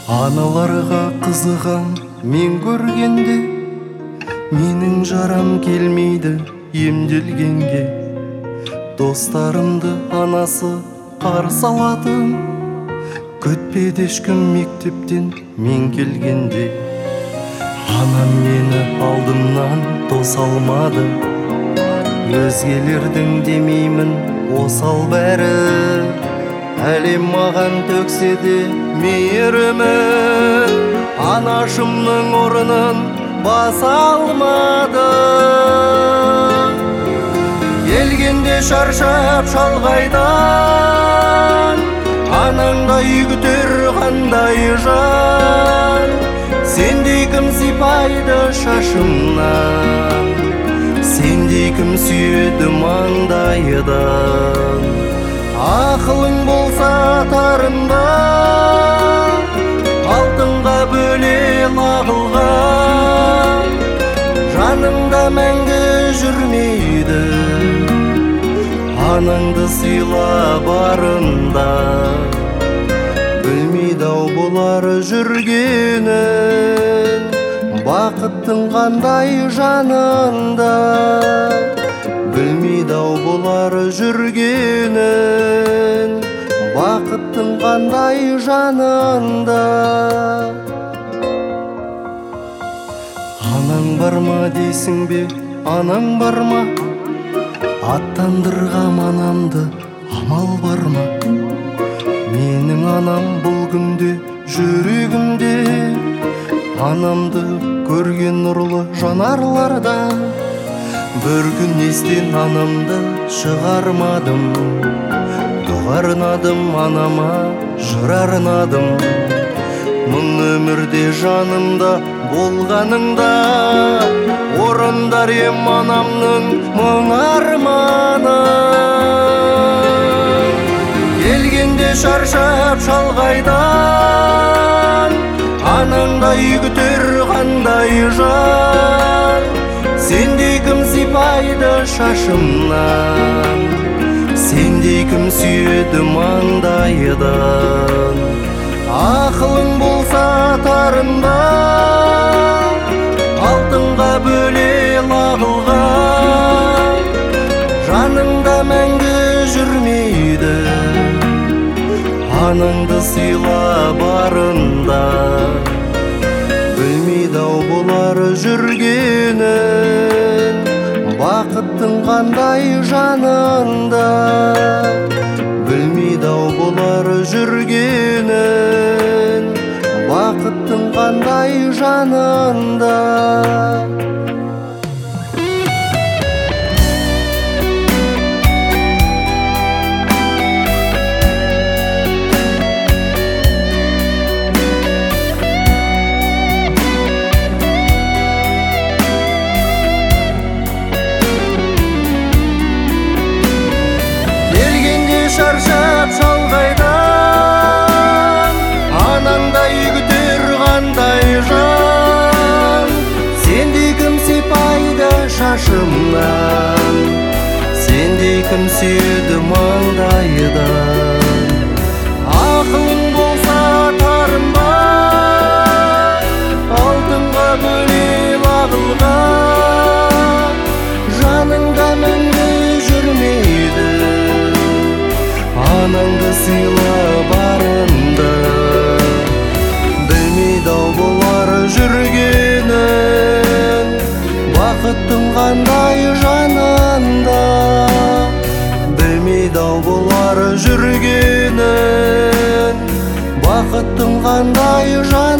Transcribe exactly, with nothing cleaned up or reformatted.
Аналарға қызығам мен көргенде, менің жарам келмейді емделгенге. Достарымды анасы қарсы алатын, күтпеді ешкім мектептен мен келгенде. Анам мені алдымнан тоса алмады, өзгелердің демеймін осал бәрі. Әлем маған төксе де мейірімін, анашымның орнын баса алмады. Келгенде шаршап шалғайдан, анаңдай күтер қандай жан. Сендей кім сипайды шашымнан, сендей кім сүйеді маңдайдан. Ақылың болса тарында, алтынға бөле лағылға. Жаныңда мәңгі жүрмейді, анаңды сыйла барында. Білмейді-ау бұлар жүргенін, бақыттың қандай жанында. Білмейді-ау бұлар жүргенін, бақыттың қандай жанында. Анаң бар ма дейсің бе, анаң бар ма? Аттандырғам анамды, амал бар ма? Менің анам бұл күнде жүрегімде, анамды көрген нұрлы жанарларда. Бір күн естен анамды шығармадым, дұға арнадым анама, жыр арнадым. Мың өмірде жанымда болғаныңда, орындар ем анамның мың арманын. Келгенде шаршап шалғайдан, анаңдай күтер қандай жан. Сендей кім сипайды шашымнан, сендей кім сүйеді маңдайдан. Ақылың болса тарында, алтынға бөле лағылға. Жаныңда мәңгі жүрмейді, анаңды сыйла барында. Білмейді-ау бұлар жүргенін, бақыттың қандай жанында. Білмейді-ау бұлар жүргенін, бақыттың қандай жанында. Шаршап шалғайдан, анаңдай күтер қандай жан. Сендей кім сипайды шашымнан, сендей кім сүйеді маңдайдан. Ақылың болса тарында, алтынға бөле лағылға. Жаныңда мәңгі жүрмейді, анаңды сыйла барында. Білмейді-ау бұлар жүргенін, бақыттың қандай жанында. Білмейді-ау бұлар жүргенін, бақыттың қандай жанында.